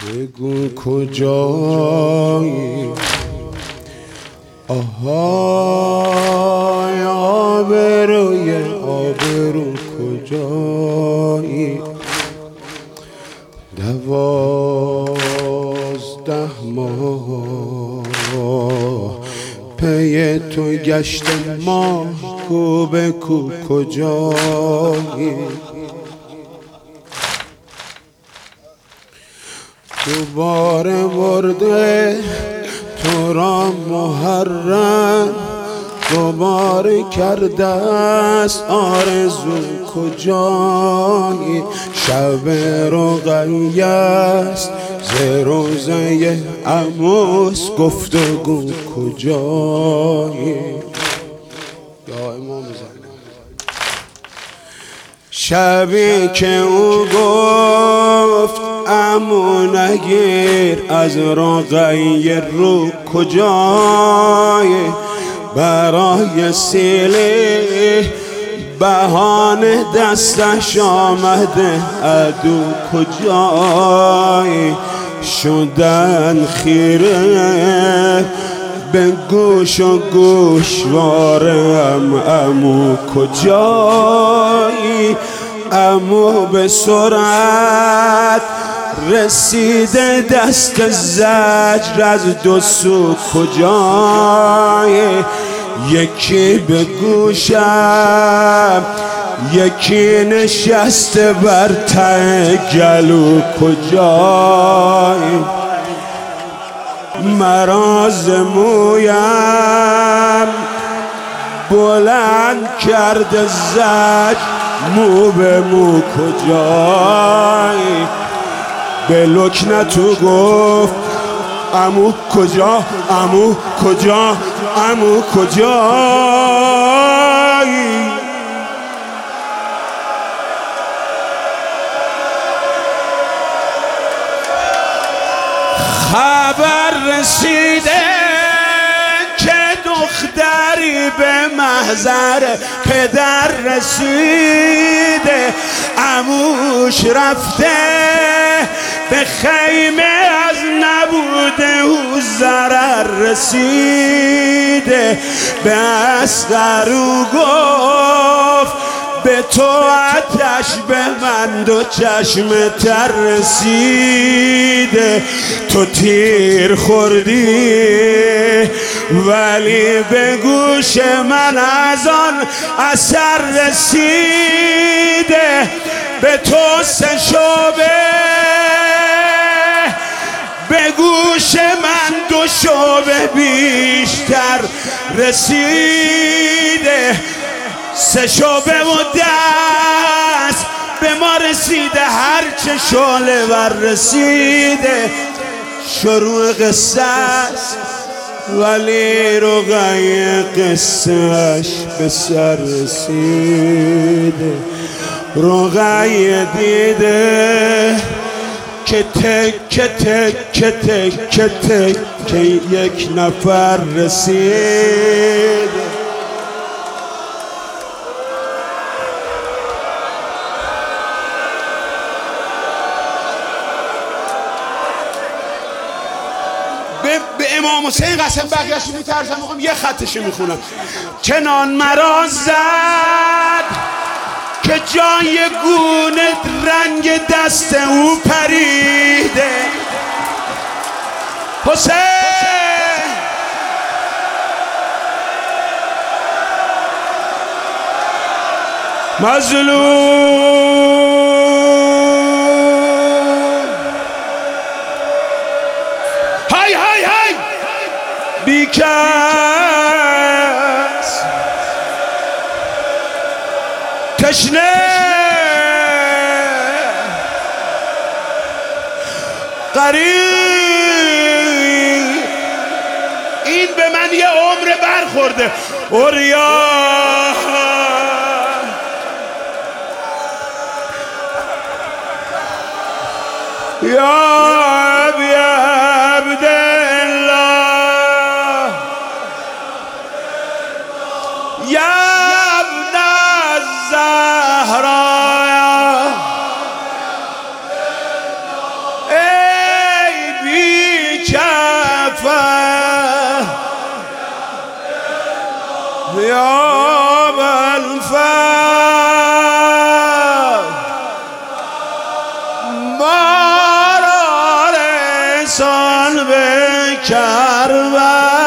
بگو کجایی آهای آبرو کجایی 12 ماه پی تو گشتم ماه کو بگو کجایی دوباره برده تو را محرم دوباره کرده است آرزو کجایی شب رقیه است ز روزه عموس گفتگو کجایی یا امام زمان شبی که او گفت عمو نگیر از رقیه رو کجایی برای سیلی بهانه دستش آمده عدو کجایی شدن خیره به گوش و گوشوارم عمو کجایی عمو به سرعت رسیده دست زجر از دو سو کجایی یکی به گوشم یکی نشسته بر ته گلو کجایی مراز مویم بلند کرده زجر مو به مو کجایی به لکنتو گفت عمو کجا عمو کجا عمو کجایی خبر رسیده که دختری به محضر پدر رسیده عموش رفته به خیمه از نبوده او ضرر رسیده به اصغرو گفت به تو آتش به من دو چشم تر رسیده تو تیر خوردی ولی به گوش من از آن اثر رسیده به تو سه شعبه به گوش من دو شعبه بیشتر رسیده سه شعبه و دست به ما رسیده هرچه شعله ور رسیده شروع قصه است ولی رقیه قصهش به سر رسیده رقیه دیده که تک یک نفر رسیده به امام حسین قسم بقیه‌شو میترسم میخوام یه خطشو میخونم چنان مرا زد که جای گونه رنگ دست او پریده حسین مظلوم بیکس تشنه غریب این به من یه عمر برخورده اوریا یا ابن الزهرا یا بالفضل ما را رسان به کربلا